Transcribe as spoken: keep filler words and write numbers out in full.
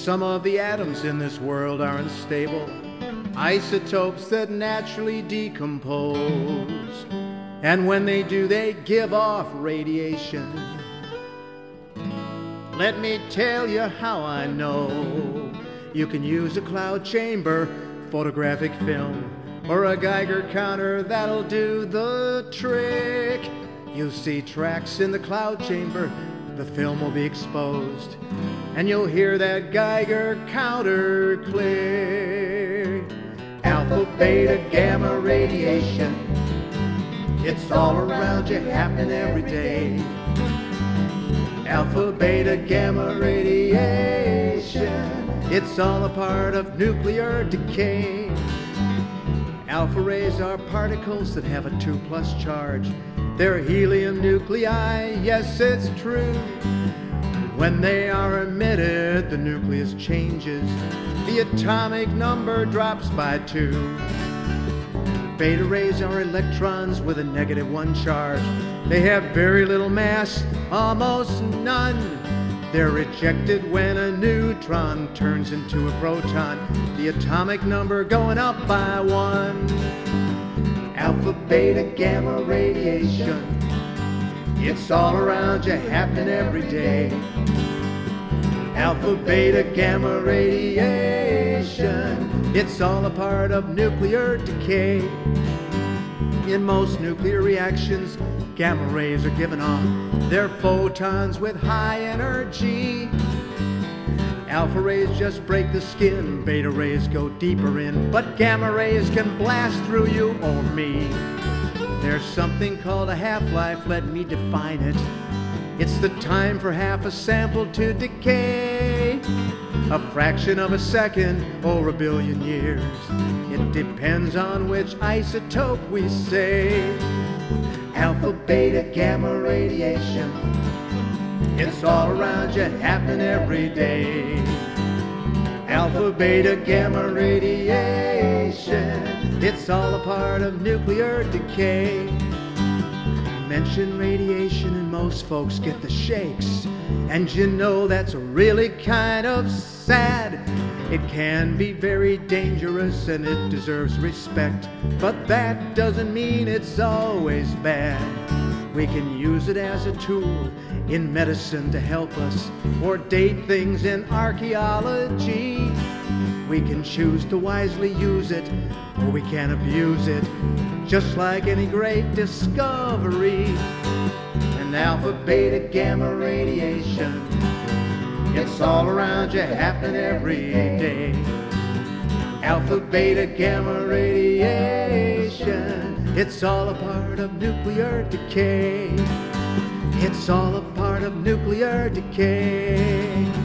Some of the atoms in this world are unstable, isotopes that naturally decompose. And when they do, they give off radiation. Let me tell you how I know. You can use a cloud chamber, photographic film, or a Geiger counter that'll do the trick. You'll see tracks in the cloud chamber, the film will be exposed, and you'll hear that Geiger counter click. Alpha, beta, gamma radiation, it's all around you, happening every day. Alpha, beta, gamma radiation, it's all a part of nuclear decay. Alpha rays are particles that have a two plus charge. They're helium nuclei, yes, it's true. When they are emitted, the nucleus changes. The atomic number drops by two. Beta rays are electrons with a negative one charge. They have very little mass, almost none. They're rejected when a neutron turns into a proton. The atomic number going up by one. Alpha, beta, gamma radiation, it's all around you, happening every day. Alpha, beta, gamma radiation, it's all a part of nuclear decay. In most nuclear reactions, gamma rays are given off. They're photons with high energy. Alpha rays just break the skin, beta rays go deeper in, but gamma rays can blast through you or me. There's something called a half-life, let me define it. It's the time for half a sample to decay. A fraction of a second or a billion years. It depends on which isotope we say. Alpha, beta, gamma radiation, it's all around you, happening every day. Alpha, beta, gamma radiation, it's all a part of nuclear decay. Mention radiation and most folks get the shakes. And you know that's really kind of sad. It can be very dangerous and it deserves respect, but that doesn't mean it's always bad. We can use it as a tool in medicine to help us, or date things in archaeology. We can choose to wisely use it, or we can abuse it, just like any great discovery. And alpha, beta, gamma radiation, it's all around you, happening every day. Alpha, beta, gamma radiation, it's all a part of nuclear decay. It's all a part of nuclear decay.